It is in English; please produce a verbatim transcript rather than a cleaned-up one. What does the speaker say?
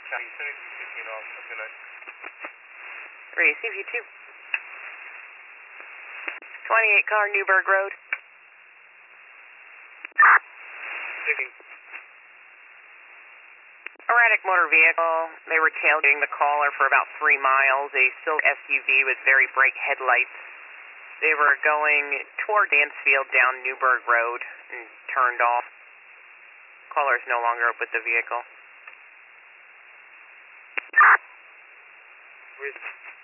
Receive you two. twenty-eight car, Newburgh Road. Erratic motor vehicle. They were tailgating the caller for about three miles. A silver S U V with very bright headlights. They were going toward Mansfield down Newburgh Road and turned off. Caller is no longer up with the vehicle.